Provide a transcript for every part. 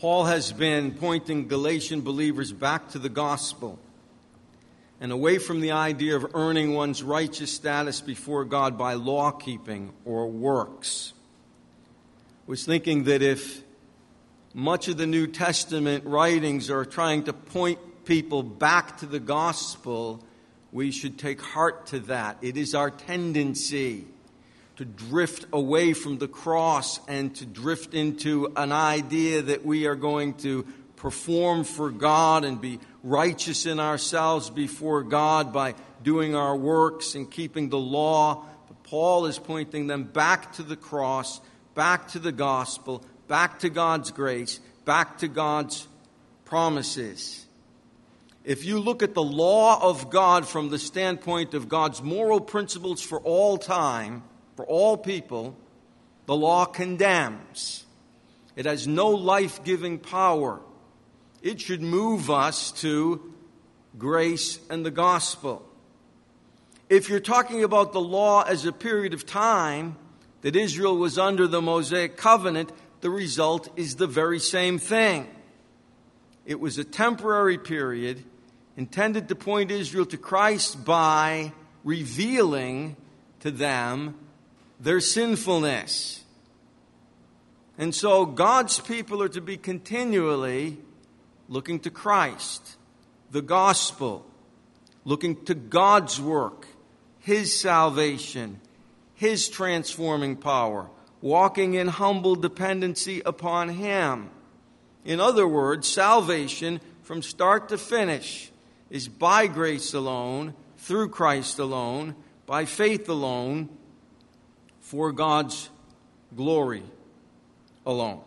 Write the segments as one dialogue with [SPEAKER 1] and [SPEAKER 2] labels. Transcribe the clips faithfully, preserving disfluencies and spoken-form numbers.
[SPEAKER 1] Paul has been pointing Galatian believers back to the gospel and away from the idea of earning one's righteous status before God by law keeping or works. I was thinking that if much of the New Testament writings are trying to point people back to the gospel, we should take heart to that. It is our tendency to drift away from the cross and to drift into an idea that we are going to perform for God and be righteous in ourselves before God by doing our works and keeping the law. But Paul is pointing them back to the cross, back to the gospel, back to God's grace, back to God's promises. If you look at the law of God from the standpoint of God's moral principles for all time, for all people, the law condemns. It has no life-giving power. It should move us to grace and the gospel. If you're talking about the law as a period of time that Israel was under the Mosaic covenant, the result is the very same thing. It was a temporary period intended to point Israel to Christ by revealing to them their sinfulness. And so God's people are to be continually looking to Christ, the gospel, looking to God's work, His salvation, His transforming power, walking in humble dependency upon Him. In other words, salvation from start to finish is by grace alone, through Christ alone, by faith alone, for God's glory alone.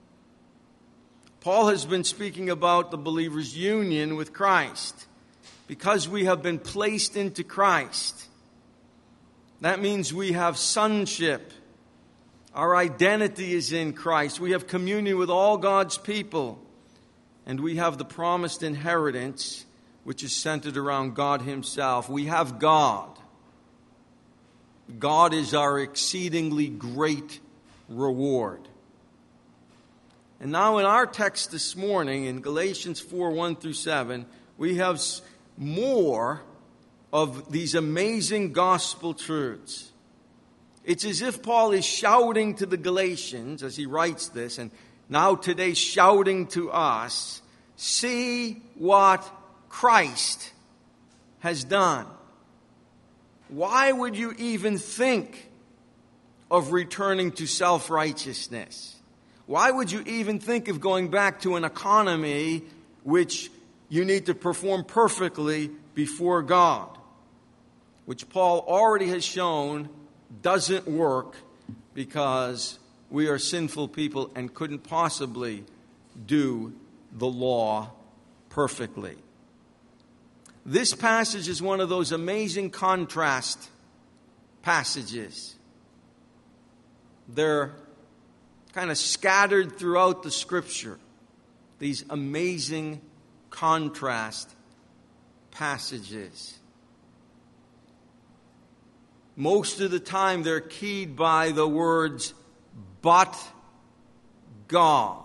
[SPEAKER 1] Paul has been speaking about the believer's union with Christ. Because we have been placed into Christ, that means we have sonship. Our identity is in Christ. We have communion with all God's people. And we have the promised inheritance, which is centered around God Himself. We have God. God is our exceedingly great reward. And now in our text this morning, in Galatians four, one through seven, we have more of these amazing gospel truths. It's as if Paul is shouting to the Galatians as he writes this, and now today shouting to us, see what Christ has done. Why would you even think of returning to self-righteousness? Why would you even think of going back to an economy which you need to perform perfectly before God, which Paul already has shown doesn't work because we are sinful people and couldn't possibly do the law perfectly. This passage is one of those amazing contrast passages. They're kind of scattered throughout the Scripture, these amazing contrast passages. Most of the time they're keyed by the words, but God.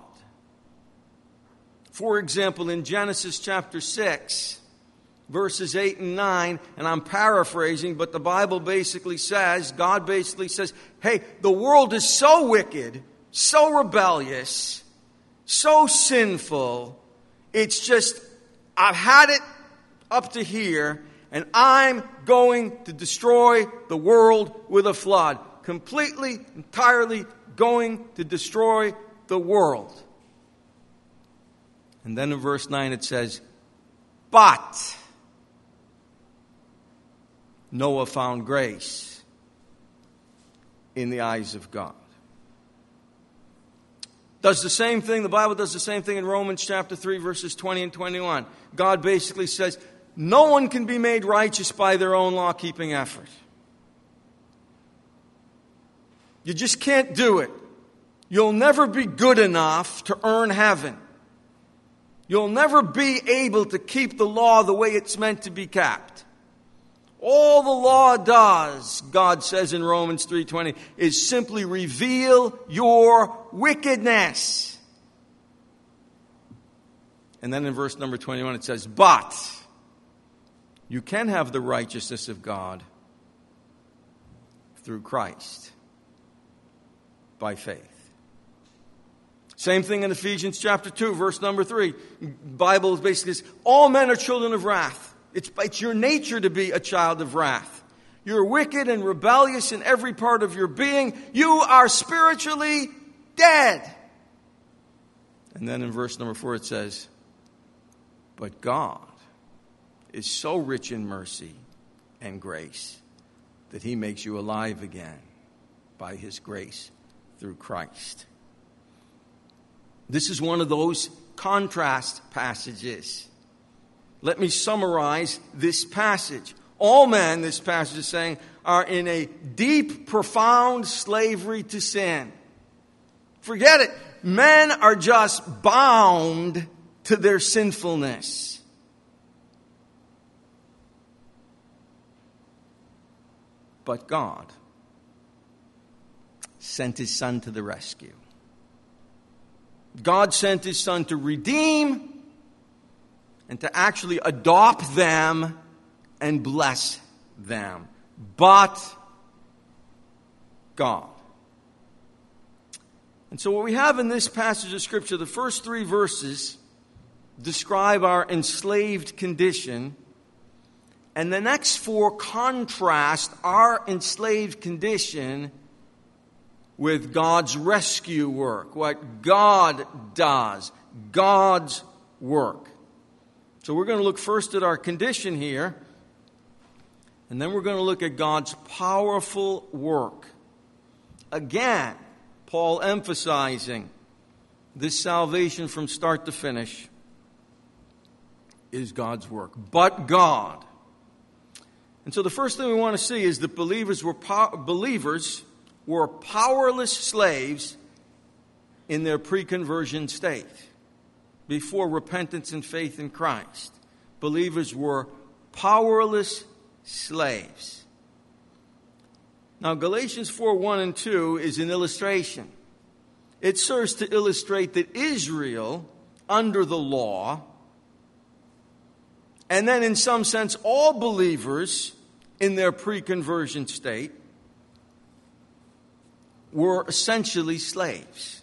[SPEAKER 1] For example, in Genesis chapter six, verses eight and nine, and I'm paraphrasing, but the Bible basically says, God basically says, hey, the world is so wicked, so rebellious, so sinful, it's just, I've had it up to here, and I'm going to destroy the world with a flood. Completely, entirely going to destroy the world. And then in verse nine it says, but Noah found grace in the eyes of God. Does the same thing, the Bible does the same thing in Romans chapter three, verses twenty and twenty-one. God basically says, no one can be made righteous by their own law-keeping effort. You just can't do it. You'll never be good enough to earn heaven. You'll never be able to keep the law the way it's meant to be kept. All the law does, God says in Romans three twenty, is simply reveal your wickedness. And then in verse number twenty-one it says, but you can have the righteousness of God through Christ by faith. Same thing in Ephesians chapter two, verse number three. Bible basically says, all men are children of wrath. It's, it's your nature to be a child of wrath. You're wicked and rebellious in every part of your being. You are spiritually dead. And then in verse number four it says, but God is so rich in mercy and grace that he makes you alive again by his grace through Christ. This is one of those contrast passages. Let me summarize this passage. All men, this passage is saying, are in a deep, profound slavery to sin. Forget it. Men are just bound to their sinfulness. But God sent his Son to the rescue. God sent his Son to redeem and to actually adopt them and bless them. But God. And so what we have in this passage of Scripture, the first three verses describe our enslaved condition, and the next four contrast our enslaved condition with God's rescue work, what God does, God's work. So we're going to look first at our condition here, and then we're going to look at God's powerful work. Again, Paul emphasizing this salvation from start to finish is God's work. But God. And so the first thing we want to see is that believers were pow- believers were powerless slaves in their pre-conversion state. Before repentance and faith in Christ, believers were powerless slaves. Now, Galatians four, one and two is an illustration. It serves to illustrate that Israel, under the law, and then in some sense all believers in their pre-conversion state, were essentially slaves.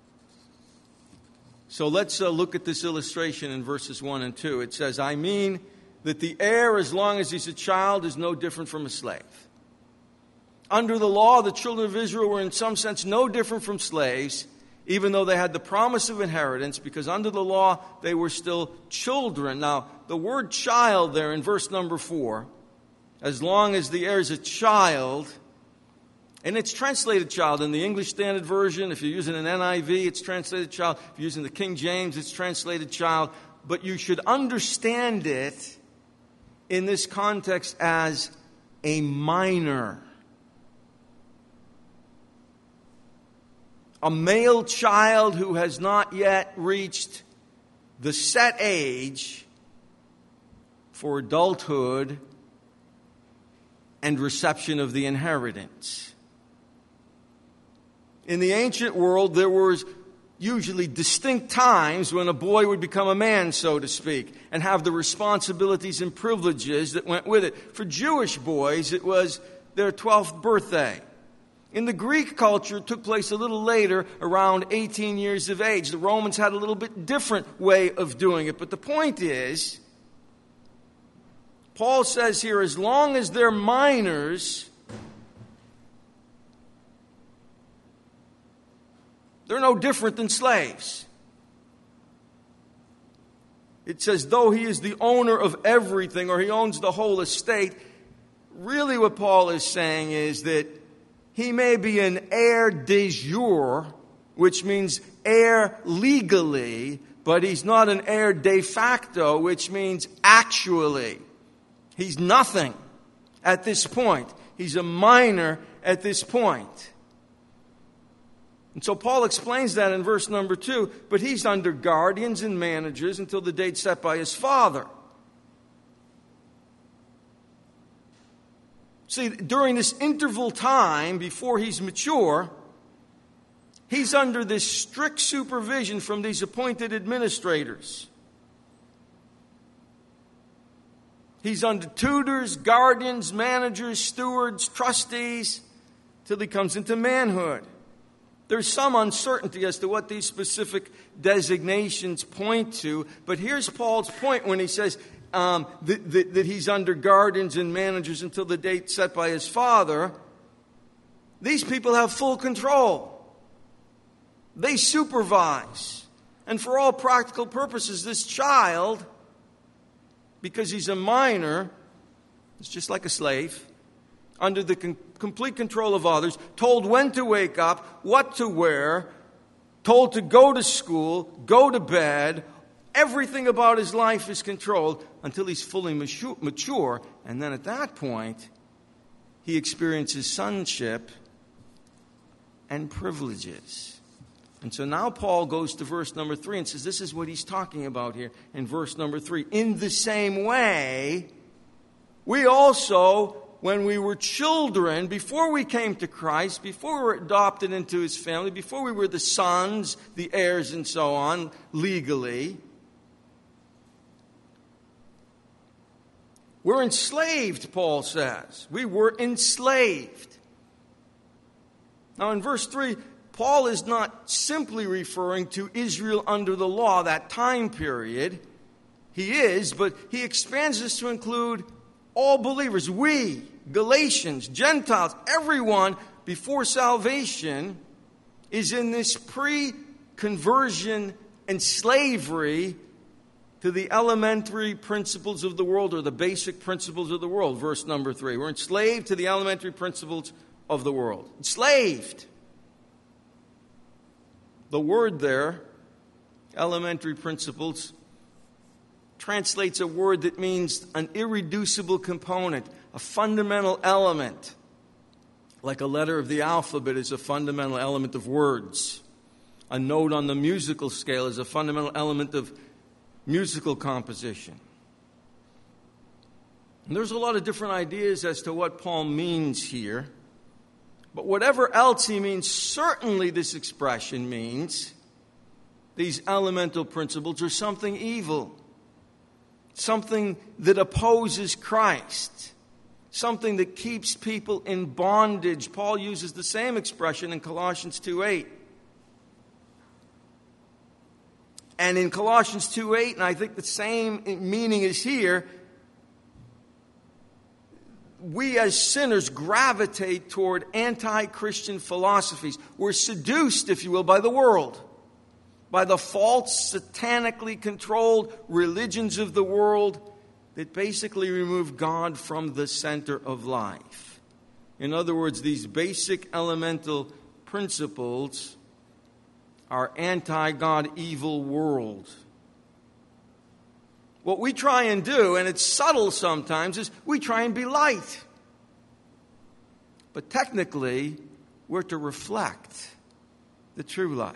[SPEAKER 1] So let's uh, look at this illustration in verses one and two. It says, I mean that the heir, as long as he's a child, is no different from a slave. Under the law, the children of Israel were in some sense no different from slaves, even though they had the promise of inheritance, because under the law, they were still children. Now, the word child there in verse number four, as long as the heir is a child, and it's translated child in the English Standard Version. If you're using an N I V, it's translated child. If you're using the King James, it's translated child. But you should understand it in this context as a minor. A male child who has not yet reached the set age for adulthood and reception of the inheritance. In the ancient world, there was usually distinct times when a boy would become a man, so to speak, and have the responsibilities and privileges that went with it. For Jewish boys, it was their twelfth birthday. In the Greek culture, it took place a little later, around eighteen years of age. The Romans had a little bit different way of doing it. But the point is, Paul says here, as long as they're minors, they're no different than slaves. It says, though he is the owner of everything, or he owns the whole estate, really what Paul is saying is that he may be an heir de jure, which means heir legally, but he's not an heir de facto, which means actually. He's nothing at this point. He's a minor at this point. And so Paul explains that in verse number two, but he's under guardians and managers until the date set by his father. See, during this interval time before he's mature, he's under this strict supervision from these appointed administrators. He's under tutors, guardians, managers, stewards, trustees, till he comes into manhood. There's some uncertainty as to what these specific designations point to, but here's Paul's point when he says um, that, that, that he's under guardians and managers until the date set by his father. These people have full control. They supervise. And for all practical purposes, this child, because he's a minor, is just like a slave, under the con- complete control of others, told when to wake up, what to wear, told to go to school, go to bed. Everything about his life is controlled until he's fully mature. And then at that point, he experiences sonship and privileges. And so now Paul goes to verse number three and says, this is what he's talking about here in verse number three. In the same way, we also, when we were children, before we came to Christ, before we were adopted into his family, before we were the sons, the heirs, and so on, legally, we're enslaved, Paul says. We were enslaved. Now in verse three, Paul is not simply referring to Israel under the law, that time period. He is, but he expands this to include all believers. We, Galatians, Gentiles, everyone before salvation is in this pre-conversion and slavery to the elementary principles of the world, or the basic principles of the world. Verse number three. We're enslaved to the elementary principles of the world. Enslaved. The word there, elementary principles, translates a word that means an irreducible component, a fundamental element. Like a letter of the alphabet is a fundamental element of words. A note on the musical scale is a fundamental element of musical composition. And there's a lot of different ideas as to what Paul means here. But whatever else he means, certainly this expression means these elemental principles are something evil, something that opposes Christ, something that keeps people in bondage. Paul uses the same expression in Colossians two eight. And in Colossians two eight, and I think the same meaning is here, we as sinners gravitate toward anti-Christian philosophies. We're seduced, if you will, by the world, by the false, satanically controlled religions of the world that basically remove God from the center of life. In other words, these basic elemental principles are anti-God evil world. What we try and do, and it's subtle sometimes, is we try and be light. But technically, we're to reflect the true light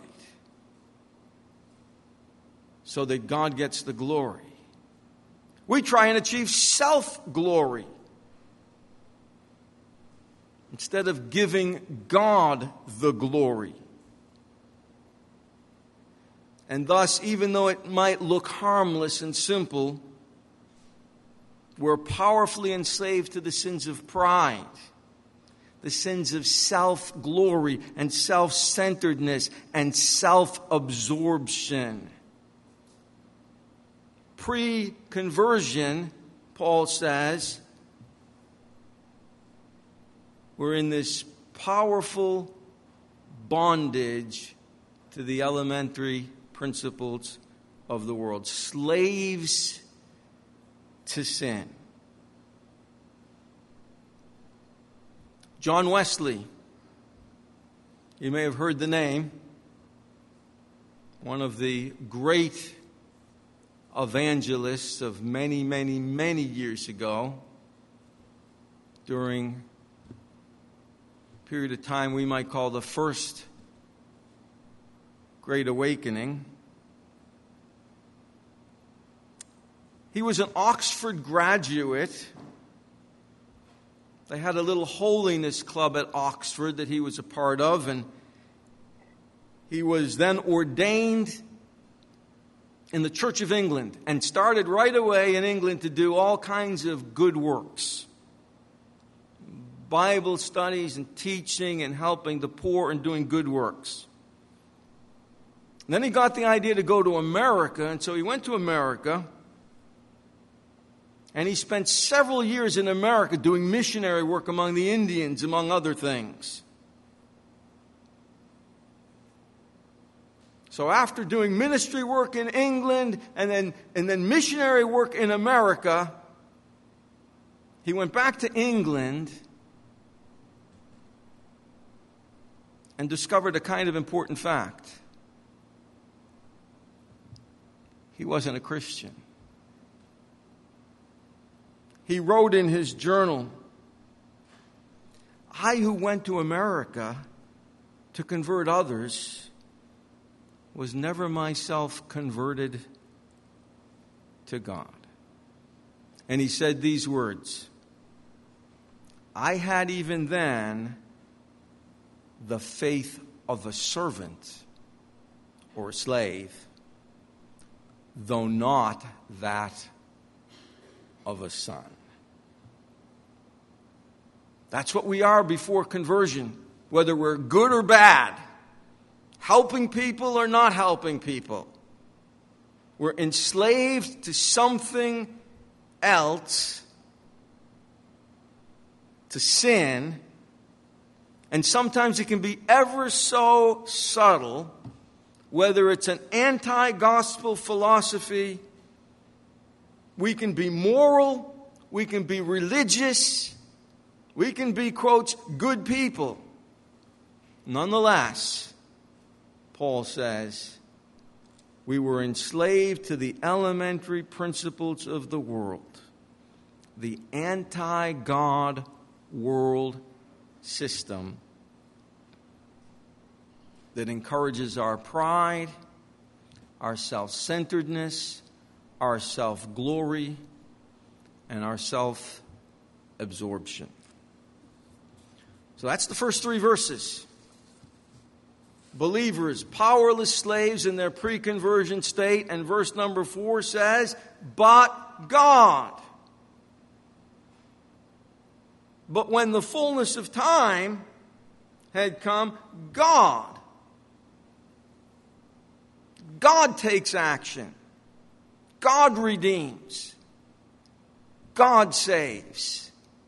[SPEAKER 1] so that God gets the glory. We try and achieve self-glory instead of giving God the glory. And thus, even though it might look harmless and simple, we're powerfully enslaved to the sins of pride, the sins of self-glory and self-centeredness and self-absorption. Pre-conversion, Paul says, we're in this powerful bondage to the elementary principles of the world. Slaves to sin. John Wesley, you may have heard the name, one of the great evangelists of many, many, many years ago, during a period of time we might call the First Great Awakening. He was an Oxford graduate. They had a little holiness club at Oxford that he was a part of, and he was then ordained in the Church of England and started right away in England to do all kinds of good works. Bible studies and teaching and helping the poor and doing good works. And then he got the idea to go to America, and so he went to America, and he spent several years in America doing missionary work among the Indians, among other things. So after doing ministry work in England and then, and then missionary work in America, he went back to England and discovered a kind of important fact. He wasn't a Christian. He wrote in his journal, "I who went to America to convert others was never myself converted to God." And he said these words, "I had even then the faith of a servant or a slave, though not that of a son." That's what we are before conversion, whether we're good or bad, helping people or not helping people. We're enslaved to something else, to sin, and sometimes it can be ever so subtle, whether it's an anti-gospel philosophy. We can be moral, we can be religious, we can be, quotes, good people. Nonetheless, Paul says, we were enslaved to the elementary principles of the world, the anti-God world system that encourages our pride, our self-centeredness, our self-glory, and our self-absorption. So that's the first three verses. Believers, powerless slaves in their pre-conversion state. And verse number four says, but God. But when the fullness of time had come, God. God takes action. God redeems. God saves.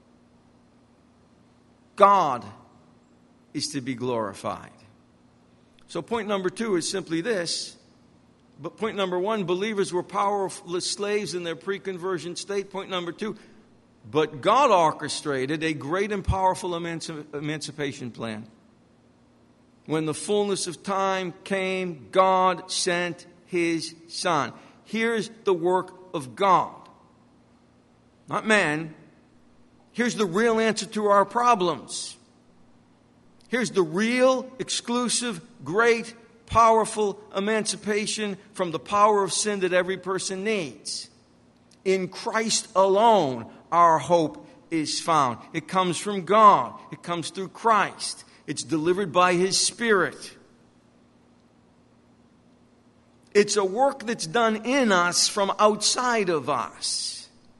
[SPEAKER 1] God is to be glorified. So point number two is simply this. But point number one, believers were powerless slaves in their pre-conversion state. Point number two, but God orchestrated a great and powerful emanci- emancipation plan. When the fullness of time came, God sent His Son. Here's the work of God, not man. Here's the real answer to our problems. Here's the real, exclusive, great, powerful emancipation from the power of sin that every person needs. In Christ alone, our hope is found. It comes from God. It comes through Christ. It's delivered by His Spirit. It's a work that's done in us from outside of us.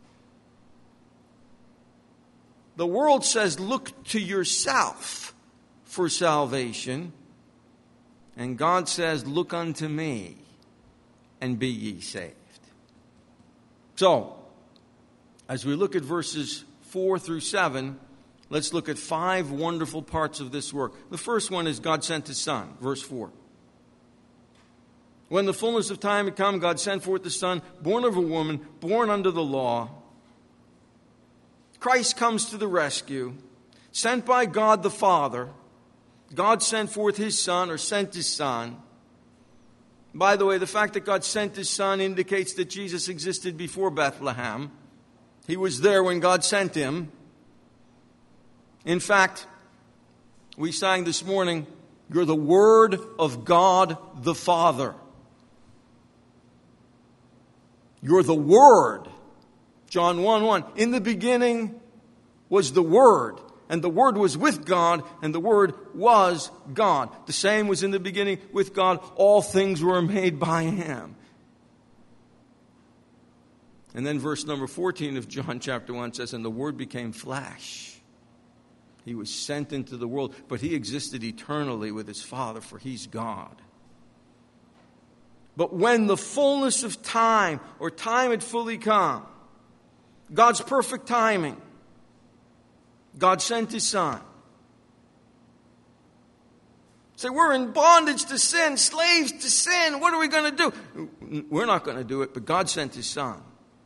[SPEAKER 1] The world says, look to yourself for salvation. And God says, look unto me and be ye saved. So, as we look at verses four through seven, let's look at five wonderful parts of this work. The first one is God sent His Son, verse four. When the fullness of time had come, God sent forth the Son, born of a woman, born under the law. Christ comes to the rescue, sent by God the Father. God sent forth His Son, or sent His Son. By the way, the fact that God sent His Son indicates that Jesus existed before Bethlehem. He was there when God sent Him. In fact, we sang this morning, you're the Word of God the Father. You're the Word. John one one, in the beginning was the Word, and the Word was with God, and the Word was God. The same was in the beginning with God. All things were made by Him. And then verse number fourteen of John chapter one says, and the Word became flesh. He was sent into the world, but he existed eternally with his Father, for he's God. But when the fullness of time, or time had fully come, God's perfect timing, God sent his Son. Say, we're in bondage to sin, slaves to sin. What are we going to do? We're not going to do it, but God sent his Son.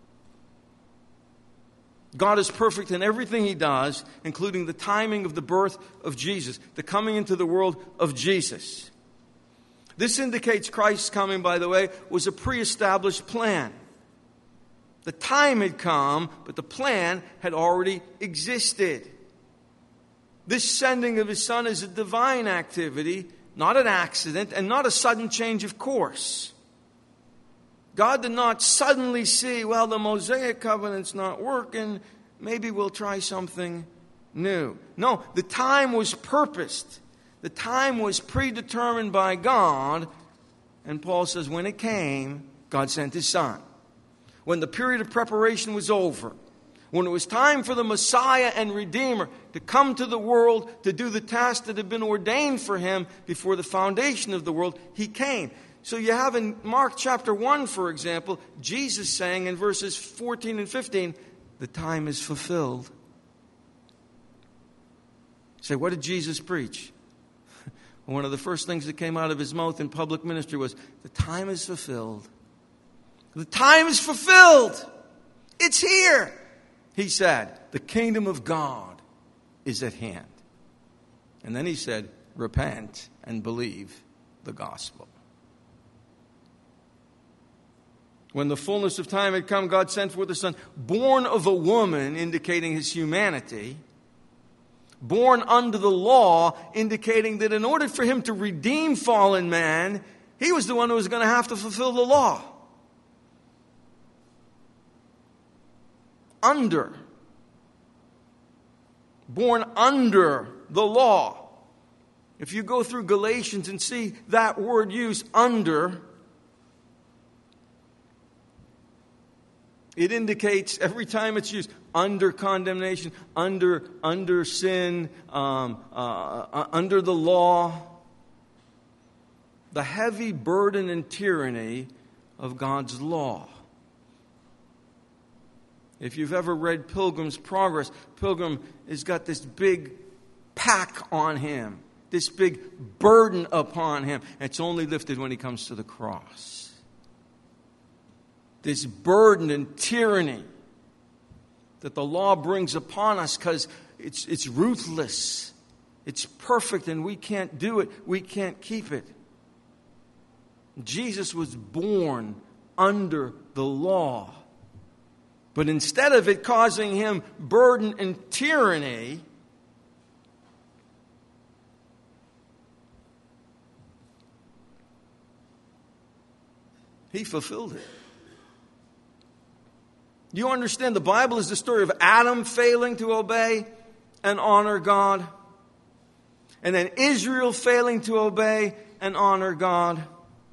[SPEAKER 1] God is perfect in everything he does, including the timing of the birth of Jesus, the coming into the world of Jesus. This indicates Christ's coming, by the way, was a pre-established plan. The time had come, but the plan had already existed. This sending of his Son is a divine activity, not an accident, and not a sudden change of course. God did not suddenly see, well, the Mosaic covenant's not working, maybe we'll try something new. No, the time was purposed. The time was predetermined by God, and Paul says when it came, God sent his Son. When the period of preparation was over, when it was time for the Messiah and Redeemer to come to the world to do the task that had been ordained for him before the foundation of the world, he came. So you have in Mark chapter one, for example, Jesus saying in verses fourteen and fifteen, the time is fulfilled. Say, what did Jesus preach? One of the first things that came out of his mouth in public ministry was, the time is fulfilled. The time is fulfilled. It's here. He said, the kingdom of God is at hand. And then he said, repent and believe the gospel. When the fullness of time had come, God sent forth the Son, born of a woman, indicating his humanity, born under the law, indicating that in order for him to redeem fallen man, he was the one who was going to have to fulfill the law. Under. Born under the law. If you go through Galatians and see that word used, under, it indicates every time it's used, under condemnation, under under sin, um, uh, under the law, the heavy burden and tyranny of God's law. If you've ever read Pilgrim's Progress, Pilgrim has got this big pack on him, this big burden upon him. It's only lifted when he comes to the cross. This burden and tyranny that the law brings upon us because it's, it's ruthless. It's perfect and we can't do it. We can't keep it. Jesus was born under the law. But instead of it causing him burden and tyranny, he fulfilled it. You understand the Bible is the story of Adam failing to obey and honor God, and then Israel failing to obey and honor God,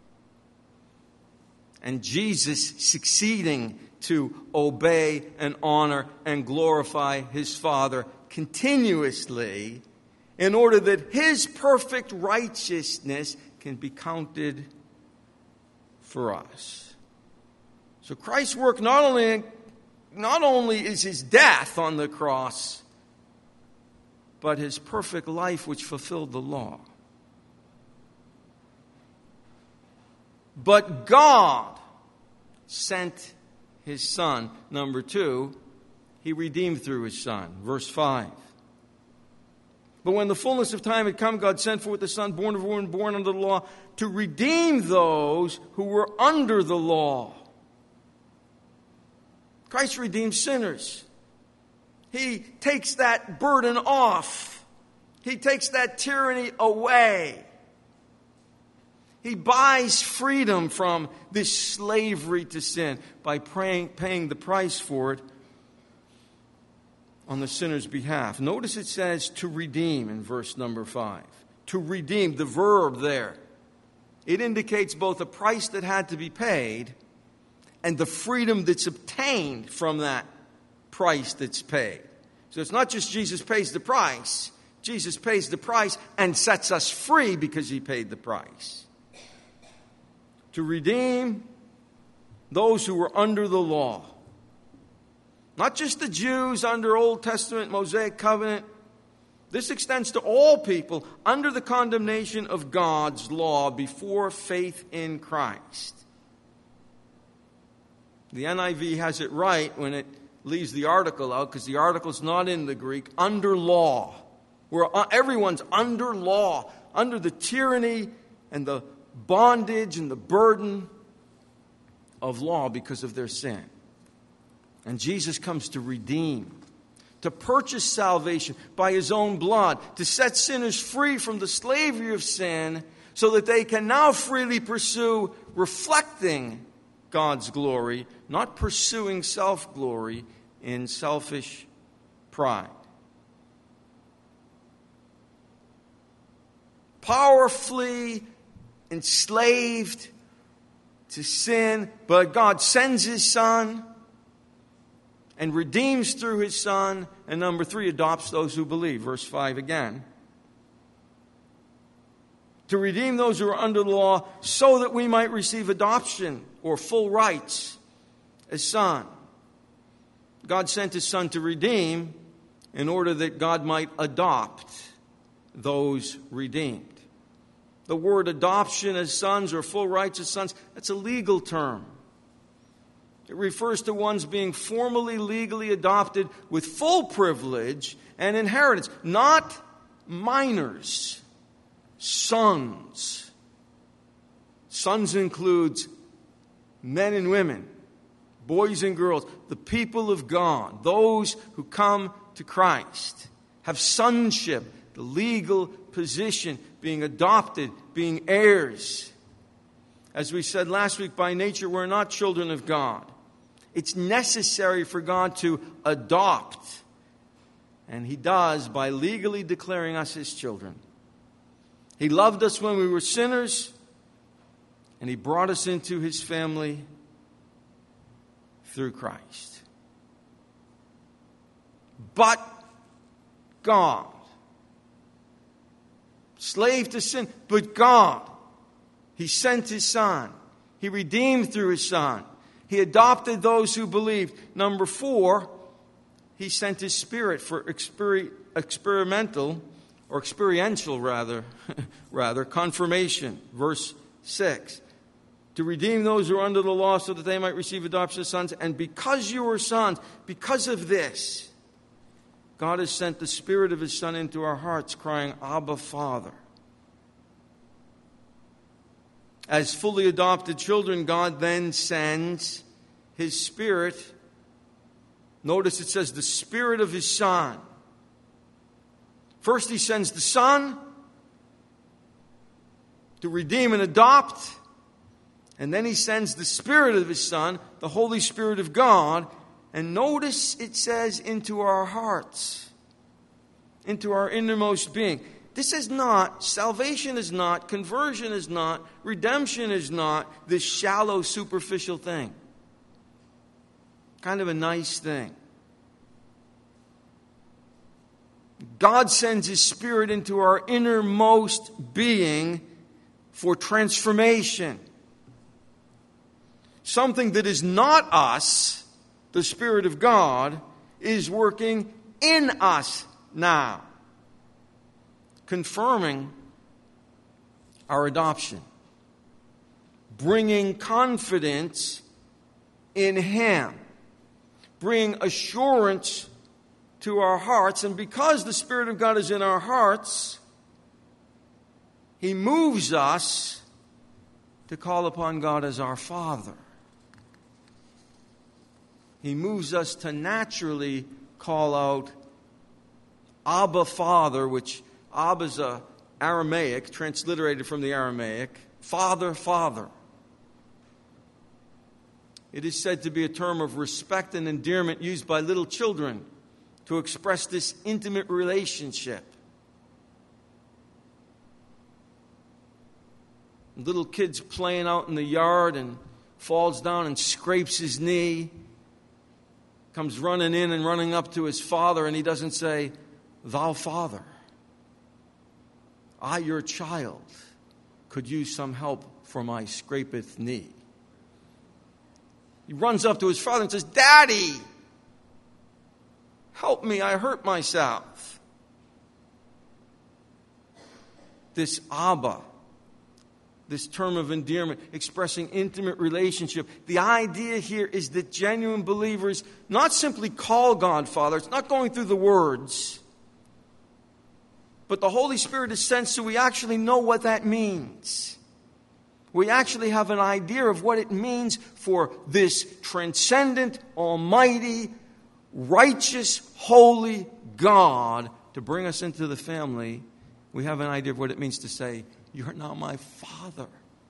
[SPEAKER 1] and Jesus succeeding to obey and honor and glorify his Father continuously in order that his perfect righteousness can be counted for us. So Christ's work not only, not only is his death on the cross, but his perfect life which fulfilled the law. But God sent his Son. Number two, he redeemed through his Son. Verse five. But when the fullness of time had come, God sent forth the Son, born of a woman, born under the law, to redeem those who were under the law. Christ redeems sinners. He takes that burden off. He takes that tyranny away. He buys freedom from this slavery to sin by praying, paying the price for it on the sinner's behalf. Notice it says to redeem in verse number five. To redeem, the verb there. It indicates both a price that had to be paid and the freedom that's obtained from that price that's paid. So it's not just Jesus pays the price. Jesus pays the price and sets us free because he paid the price. To redeem those who were under the law. Not just the Jews under Old Testament Mosaic covenant. This extends to all people under the condemnation of God's law before faith in Christ. The N I V has it right when it leaves the article out, because the article is not in the Greek. Under law. Where everyone's under law, under the tyranny and the bondage and the burden of law because of their sin. And Jesus comes to redeem, to purchase salvation by his own blood, to set sinners free from the slavery of sin so that they can now freely pursue reflecting God's glory, not pursuing self-glory in selfish pride. Powerfully enslaved to sin, but God sends his Son and redeems through his Son. And number three, adopts those who believe. Verse five again. To redeem those who are under the law so that we might receive adoption or full rights as son. God sent his Son to redeem in order that God might adopt those redeemed. The word adoption as sons or full rights as sons, that's a legal term. It refers to one's being formally, legally adopted with full privilege and inheritance, not minors, sons. Sons includes men and women, boys and girls, the people of God, those who come to Christ, have sonship, the legal position, being adopted, being heirs. As we said last week, by nature we're not children of God. It's necessary for God to adopt. And he does by legally declaring us his children. He loved us when we were sinners, and he brought us into his family through Christ. But God, slave to sin, but God, he sent his Son. He redeemed through his Son. He adopted those who believed. Number four, he sent his Spirit for exper- experimental, or experiential rather, rather, confirmation. Verse six. To redeem those who are under the law so that they might receive adoption as sons. And because you are sons, because of this, God has sent the Spirit of his Son into our hearts, crying, Abba, Father. As fully adopted children, God then sends his Spirit. Notice it says the Spirit of his Son. First he sends the Son to redeem and adopt. And then he sends the Spirit of his Son, the Holy Spirit of God. And notice it says into our hearts, into our innermost being. This is not, salvation is not, conversion is not, redemption is not this shallow, superficial thing. Kind of a nice thing. God sends his Spirit into our innermost being for transformation. Something that is not us, the Spirit of God, is working in us now, confirming our adoption, bringing confidence in him, bringing assurance to our hearts. And because the Spirit of God is in our hearts, he moves us to call upon God as our Father. He moves us to naturally call out Abba, Father, which Abba is a Aramaic, transliterated from the Aramaic. Father, Father. It is said to be a term of respect and endearment used by little children to express this intimate relationship. Little kids playing out in the yard, and falls down and scrapes his knee, comes running in and running up to his father, and he doesn't say, "Thou Father, I, your child, could use some help for my scrapeth knee." He runs up to his father and says, "Daddy, help me, I hurt myself." This Abba, this term of endearment, expressing intimate relationship. The idea here is that genuine believers not simply call God Father. It's not going through the words. But the Holy Spirit is sent so we actually know what that means. We actually have an idea of what it means for this transcendent, almighty, righteous, holy God to bring us into the family. We have an idea of what it means to say, "You are now my Father."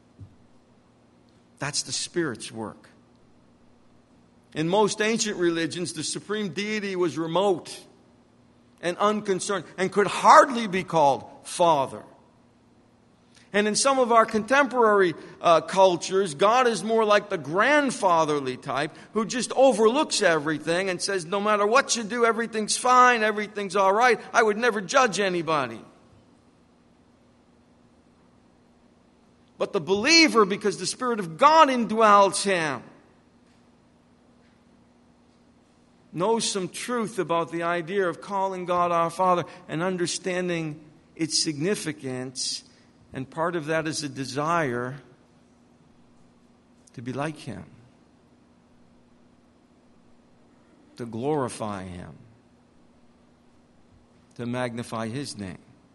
[SPEAKER 1] That's the Spirit's work. In most ancient religions, the supreme deity was remote and unconcerned and could hardly be called Father. And in some of our contemporary uh, cultures, God is more like the grandfatherly type who just overlooks everything and says, no matter what you do, everything's fine, everything's all right. I would never judge anybody. But the believer, because the Spirit of God indwells him, knows some truth about the idea of calling God our Father and understanding its significance. And part of that is a desire to be like Him, to glorify Him, to magnify His name.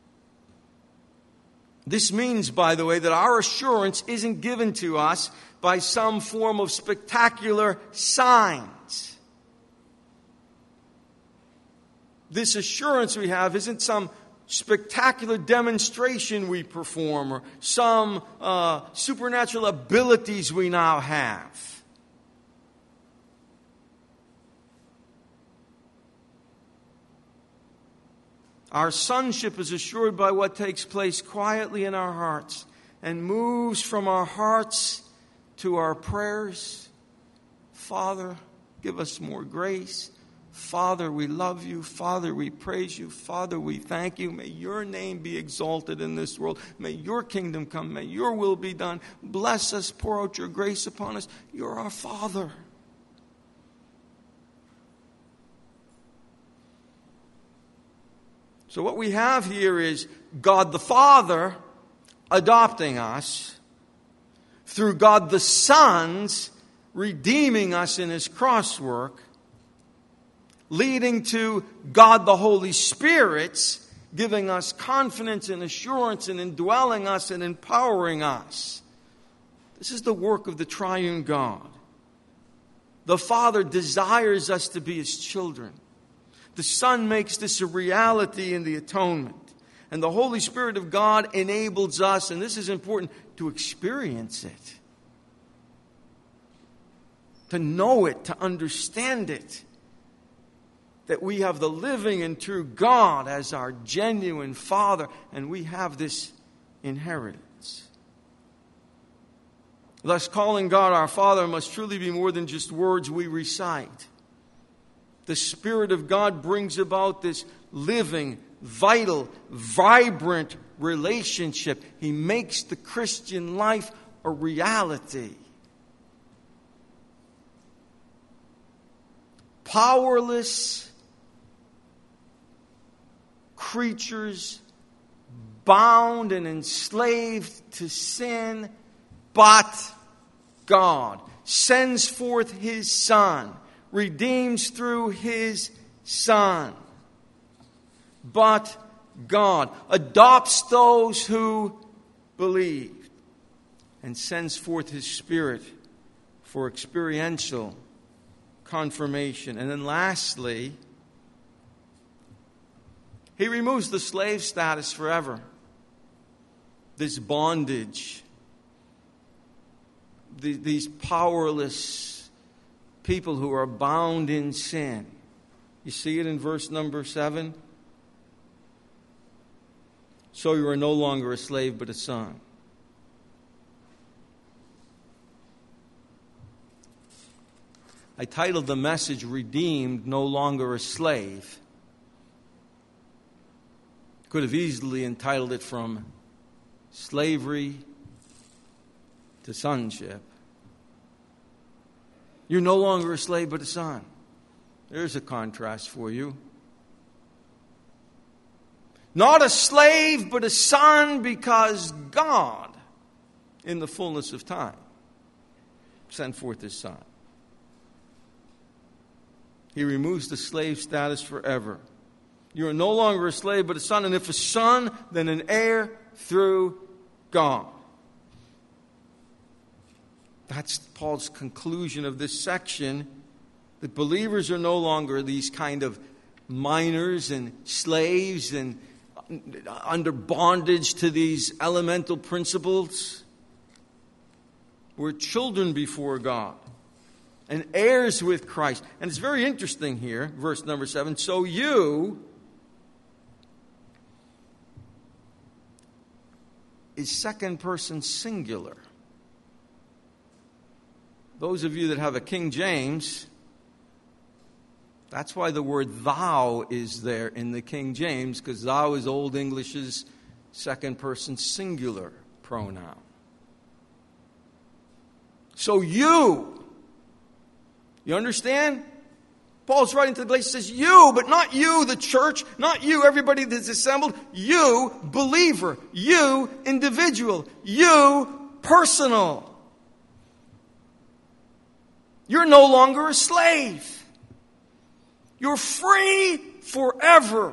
[SPEAKER 1] This means, by the way, that our assurance isn't given to us by some form of spectacular signs. This assurance we have isn't some spectacular demonstration we perform or some uh, supernatural abilities we now have. Our sonship is assured by what takes place quietly in our hearts and moves from our hearts to our prayers. Father, give us more grace. Father, we love you. Father, we praise you. Father, we thank you. May your name be exalted in this world. May your kingdom come. May your will be done. Bless us. Pour out your grace upon us. You're our Father. So what we have here is God the Father adopting us, through God the Son's redeeming us in His cross work, leading to God the Holy Spirit's giving us confidence and assurance and indwelling us and empowering us. This is the work of the triune God. The Father desires us to be His children. The Son makes this a reality in the atonement. And the Holy Spirit of God enables us, and this is important, to experience it. To know it, to understand it. That we have the living and true God as our genuine Father, and we have this inheritance. Thus, calling God our Father must truly be more than just words we recite. The Spirit of God brings about this living, vital, vibrant relationship. He makes the Christian life a reality. Powerless creatures, bound and enslaved to sin, but God sends forth His Son, redeems through His Son. But God adopts those who believe and sends forth His Spirit for experiential confirmation. And then lastly, He removes the slave status forever. This bondage, these powerless people who are bound in sin. You see it in verse number seven. So you are no longer a slave but a son. I titled the message, Redeemed, No Longer a Slave. Could have easily entitled it From Slavery to Sonship. You're no longer a slave but a son. There's a contrast for you. Not a slave but a son, because God, in the fullness of time, sent forth His Son. He removes the slave status forever. You are no longer a slave but a son, and if a son, then an heir through God. That's Paul's conclusion of this section, that believers are no longer these kind of minors and slaves and under bondage to these elemental principles. We're children before God and heirs with Christ. And it's very interesting here, verse number seven. So you is second person singular. Those of you that have a King James, that's why the word thou is there in the King James, because thou is Old English's second person singular pronoun. So you, you understand? Paul's writing to the Galatians, says you, but not you, the church, not you, everybody that's assembled. You, believer. You, individual. You, personal. You're no longer a slave. You're free forever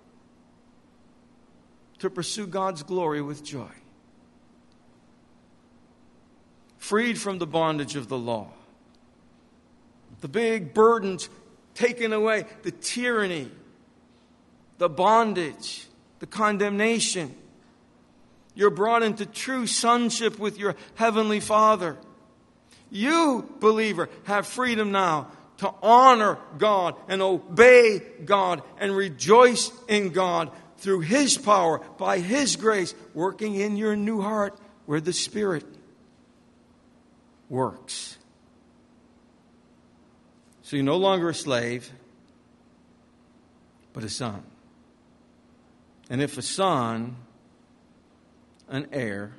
[SPEAKER 1] to pursue God's glory with joy. Freed from the bondage of the law. The big burdens taken away. The tyranny. The bondage. The condemnation. You're brought into true sonship with your Heavenly Father. You, believer, have freedom now to honor God and obey God and rejoice in God through His power, by His grace, working in your new heart where the Spirit works. So you're no longer a slave, but a son. And if a son, an heir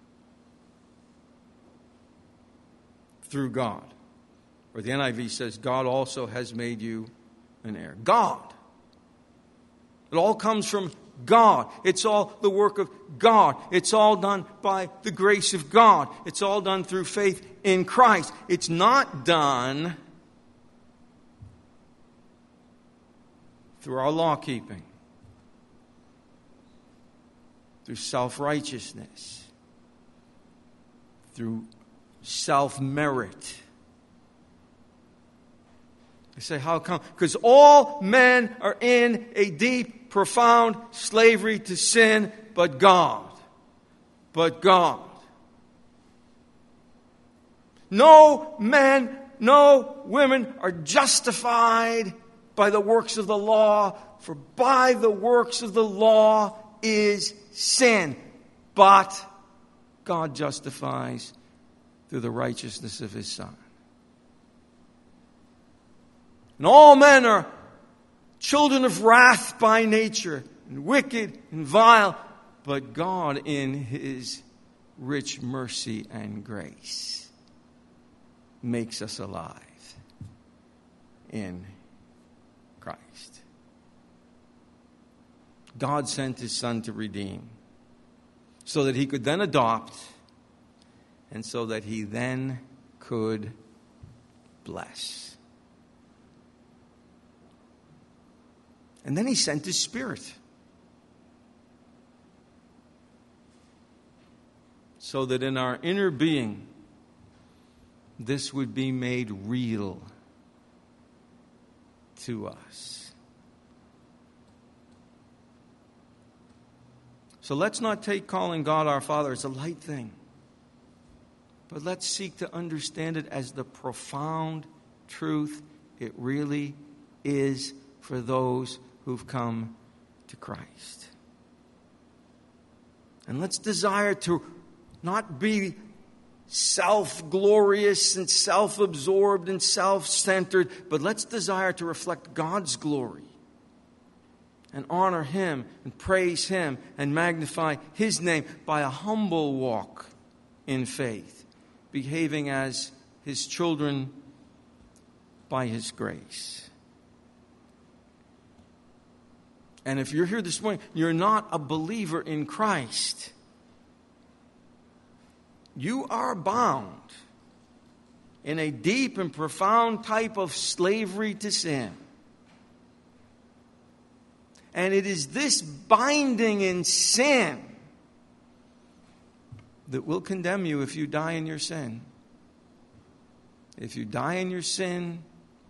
[SPEAKER 1] through God. Or the N I V says, God also has made you an heir. God. It all comes from God. It's all the work of God. It's all done by the grace of God. It's all done through faith in Christ. It's not done through our law keeping, through self-righteousness, through self-merit. I say, how come? Because all men are in a deep, profound slavery to sin, but God. But God. No men, no women are justified by the works of the law, for by the works of the law is sin. But God justifies through the righteousness of His Son. And all men are children of wrath by nature, and wicked and vile, but God in His rich mercy and grace makes us alive in Christ. God sent His Son to redeem, so that He could then adopt, and so that He then could bless. And then He sent His Spirit, so that in our inner being, this would be made real to us. So let's not take calling God our Father as a light thing, but let's seek to understand it as the profound truth it really is for those who've come to Christ. And let's desire to not be self-glorious and self-absorbed and self-centered, but let's desire to reflect God's glory and honor Him and praise Him and magnify His name by a humble walk in faith, behaving as His children by His grace. And if you're here this morning, you're not a believer in Christ, you are bound in a deep and profound type of slavery to sin. And it is this binding in sin that will condemn you if you die in your sin. If you die in your sin,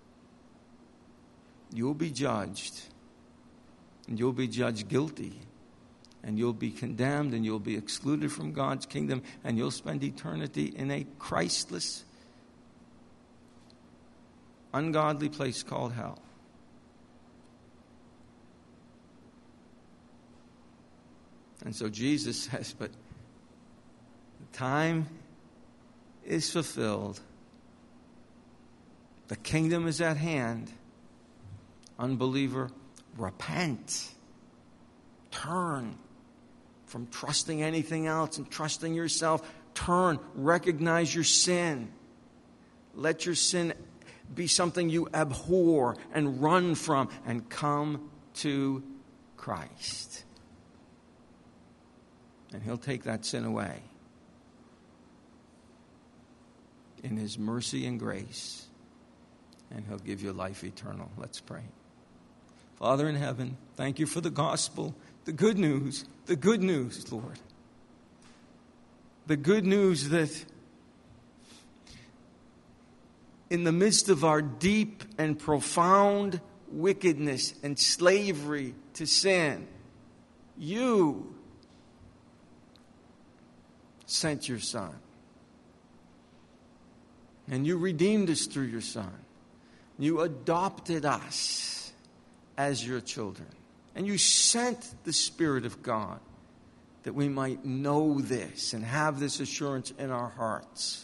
[SPEAKER 1] you'll be judged. And you'll be judged guilty. And you'll be condemned and you'll be excluded from God's kingdom. And you'll spend eternity in a Christless, ungodly place called hell. And so Jesus says, but the time is fulfilled. The kingdom is at hand. Unbeliever, repent. Turn from trusting anything else and trusting yourself. Turn, recognize your sin. Let your sin be something you abhor and run from, and come to Christ. And He'll take that sin away in His mercy and grace, and He'll give you life eternal. Let's pray. Father in heaven, thank You for the gospel, the good news, the good news, Lord. The good news that in the midst of our deep and profound wickedness and slavery to sin, You sent Your Son. And You redeemed us through Your Son. You adopted us as Your children. And You sent the Spirit of God that we might know this and have this assurance in our hearts.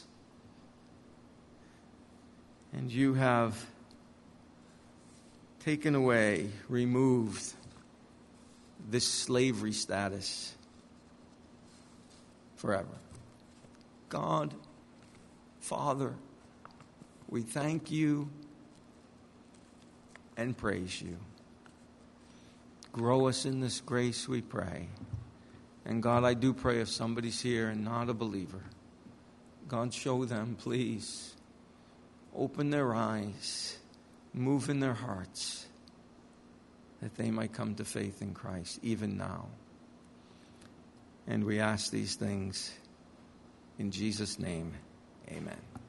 [SPEAKER 1] And You have taken away, removed this slavery status forever. God, Father, we thank You and praise You. Grow us in this grace, we pray. And God, I do pray if somebody's here and not a believer, God, show them, please. Open their eyes, move in their hearts, that they might come to faith in Christ, even now. And we ask these things in Jesus' name, amen.